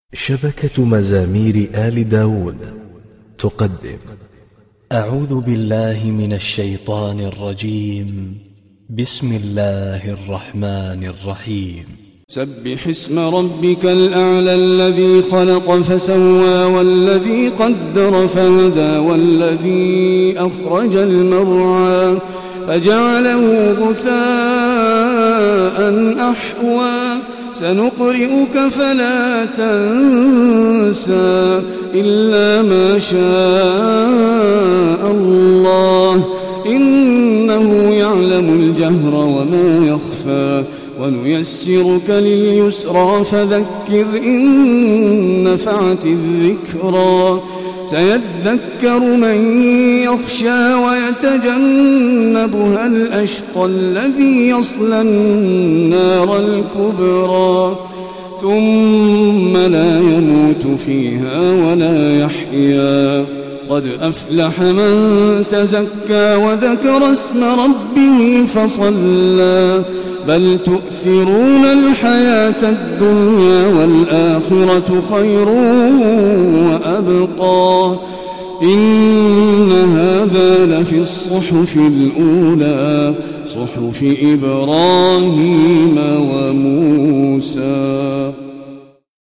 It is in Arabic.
شبكة مزامير آل داود تقدم. أعوذ بالله من الشيطان الرجيم. بسم الله الرحمن الرحيم. سبح اسم ربك الأعلى الذي خلق فسوى والذي قدر فهدى والذي أخرج المرعى فجعله غثاء أحوى سنقرئك فلا تنسى إلا ما شاء الله إنه يعلم الجهر وما يخفى ونيسرك لليسرى فذكر إن نفعت الذكرى سيذكر من يخشى ويتجنبها الأشقى الذي يصلى النار الكبرى ثم لا يموت فيها ولا يحيا قد أفلح من تزكى وذكر اسم ربه فصلى بل تؤثرون الحياة الدنيا والآخرة خير وأبقى إن هذا لفي الصحف الأولى صحف إبراهيم وموسى.